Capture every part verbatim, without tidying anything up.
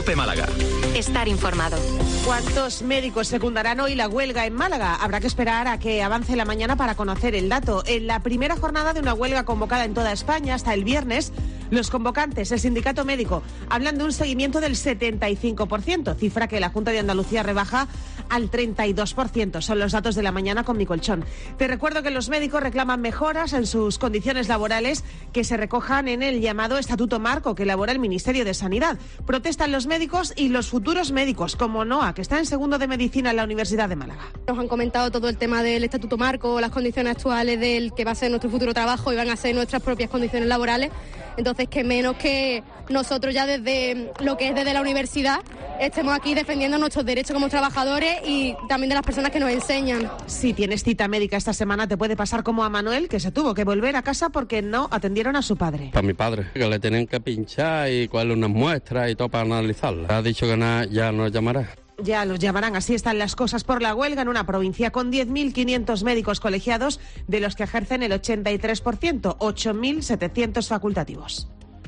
COPE Málaga. Estar informado. ¿Cuántos médicos secundarán hoy la huelga en Málaga? Habrá que esperar a que avance la mañana para conocer el dato. En la primera jornada de una huelga convocada en toda España hasta el viernes, los convocantes, el sindicato médico, hablan de un seguimiento del setenta y cinco por ciento, cifra que la Junta de Andalucía rebaja al treinta y dos por ciento. Son los datos de la mañana con mi colchón. Te recuerdo que los médicos reclaman mejoras en sus condiciones laborales que se recojan en el llamado Estatuto Marco que elabora el Ministerio de Sanidad. Protestan los médicos y los futuros médicos, como Noa, que está en segundo de Medicina en la Universidad de Málaga. Nos han comentado todo el tema del Estatuto Marco, las condiciones actuales del que va a ser nuestro futuro trabajo y van a ser nuestras propias condiciones laborales. Entonces, que menos que nosotros ya desde lo que es desde la universidad estemos aquí defendiendo nuestros derechos como trabajadores y también de las personas que nos enseñan. Si tienes cita médica esta semana, te puede pasar como a Manuel, que se tuvo que volver a casa porque no atendieron a su padre. Para mi padre, que le tienen que pinchar y cogerle unas muestras y todo para analizarlas. Ha dicho que nada, ya nos llamará. Ya los llamarán, así están las cosas por la huelga en una provincia con diez mil quinientos médicos colegiados, de los que ejercen el ochenta y tres por ciento, ocho mil setecientos facultativos.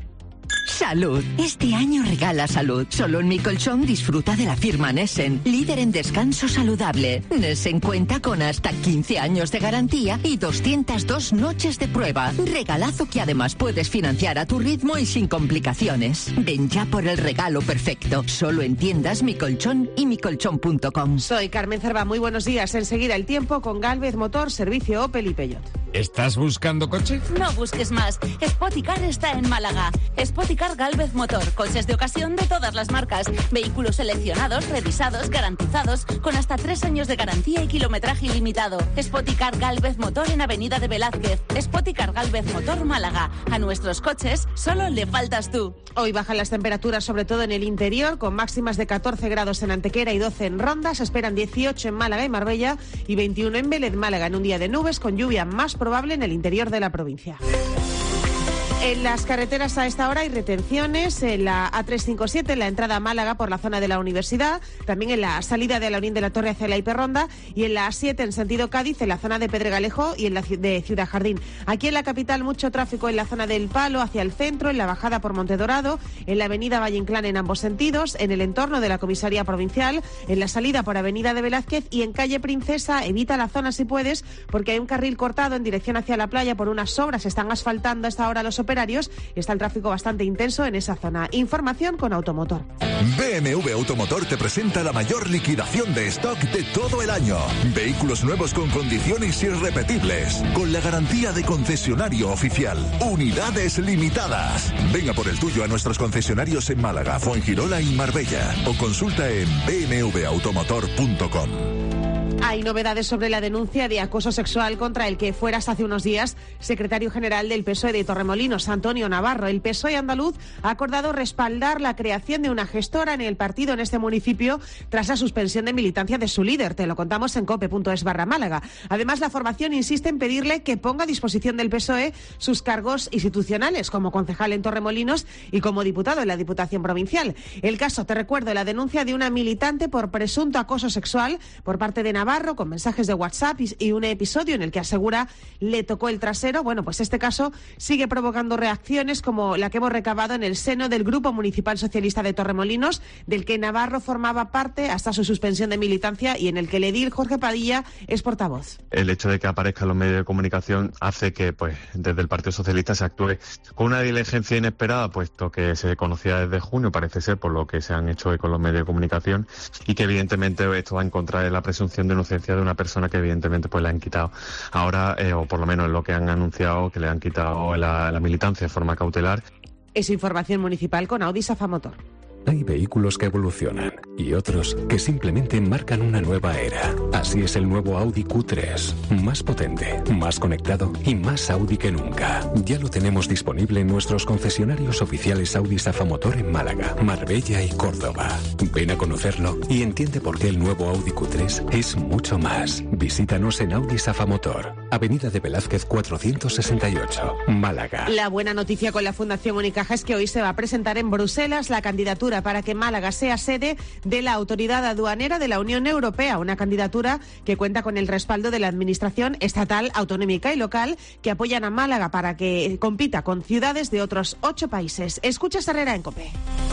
Salud. Este año regala salud. Solo en Mi Colchón disfruta de la firma Nessen, líder en descanso saludable. Nessen cuenta con hasta quince años de garantía y doscientas dos noches de prueba. Regalazo que además puedes financiar a tu ritmo y sin complicaciones. Ven ya por el regalo perfecto. Solo en tiendas Mi Colchón y mi colchón punto com. Soy Carmen Cerva, muy buenos días. Enseguida el tiempo con Gálvez Motor, servicio Opel y Peugeot. ¿Estás buscando coche? No busques más. Spoticar está en Málaga. Spoticar Gálvez Motor. Coches de ocasión de todas las marcas. Vehículos seleccionados, revisados, garantizados, con hasta tres años de garantía y kilometraje ilimitado. Spoticar Gálvez Motor en Avenida de Velázquez. Spoticar Gálvez Motor Málaga. A nuestros coches solo le faltas tú. Hoy bajan las temperaturas, sobre todo en el interior, con máximas de catorce grados en Antequera y doce en Ronda. Se esperan dieciocho en Málaga y Marbella y veintiuno en Vélez, Málaga, en un día de nubes con lluvia más probable en el interior de la provincia. En las carreteras a esta hora hay retenciones en la A trescientos cincuenta y siete, en la entrada a Málaga por la zona de la Universidad, también en la salida de Alaurín de la Torre hacia la Hiperronda y en la A siete en sentido Cádiz, en la zona de Pedregalejo y en la de Ciudad Jardín. Aquí en la capital mucho tráfico en la zona del Palo hacia el centro, en la bajada por Montedorado, en la avenida Valle Inclán en ambos sentidos, en el entorno de la comisaría provincial, en la salida por avenida de Velázquez y en calle Princesa. Evita la zona si puedes porque hay un carril cortado en dirección hacia la playa por unas obras, están asfaltando a esta hora los operarios y está el tráfico bastante intenso en esa zona. Información con Automotor. B M W Automotor te presenta la mayor liquidación de stock de todo el año. Vehículos nuevos con condiciones irrepetibles, con la garantía de concesionario oficial. Unidades limitadas. Venga por el tuyo a nuestros concesionarios en Málaga, Fuengirola y Marbella o consulta en b m w automotor punto com. Hay novedades sobre la denuncia de acoso sexual contra el que fuera hasta hace unos días secretario general del P S O E de Torremolinos, Antonio Navarro. El P S O E andaluz ha acordado respaldar la creación de una gestora en el partido en este municipio tras la suspensión de militancia de su líder. Te lo contamos en cope punto es barra Málaga. Además, la formación insiste en pedirle que ponga a disposición del P S O E sus cargos institucionales como concejal en Torremolinos y como diputado en la Diputación Provincial. El caso, te recuerdo, la denuncia de una militante por presunto acoso sexual por parte de Navarro, con mensajes de WhatsApp y un episodio en el que asegura le tocó el trasero. Bueno, pues este caso sigue provocando reacciones como la que hemos recabado en el seno del Grupo Municipal Socialista de Torremolinos, del que Navarro formaba parte hasta su suspensión de militancia y en el que el edil Jorge Padilla es portavoz. El hecho de que aparezca en los medios de comunicación hace que, pues, desde el Partido Socialista se actúe con una diligencia inesperada, puesto que se conocía desde junio, parece ser, por lo que se han hecho hoy con los medios de comunicación, y que evidentemente esto va en contra de la presunción de inocencia de una persona que evidentemente pues le han quitado ahora, eh, o por lo menos lo que han anunciado, que le han quitado la, la militancia de forma cautelar. Es información municipal con Audi Safamotor. Hay vehículos que evolucionan y otros que simplemente marcan una nueva era. Así es el nuevo Audi Q tres. Más potente, más conectado y más Audi que nunca. Ya lo tenemos disponible en nuestros concesionarios oficiales Audi Safamotor en Málaga, Marbella y Córdoba. Ven a conocerlo y entiende por qué el nuevo Audi Q tres es mucho más. Visítanos en Audi Safamotor, Avenida de Velázquez cuatrocientos sesenta y ocho, Málaga. La buena noticia con la Fundación Unicaja es que hoy se va a presentar en Bruselas la candidatura para que Málaga sea sede de la Autoridad Aduanera de la Unión Europea, una candidatura que cuenta con el respaldo de la Administración estatal, autonómica y local, que apoyan a Málaga para que compita con ciudades de otros ocho países. Escucha Herrera en COPE.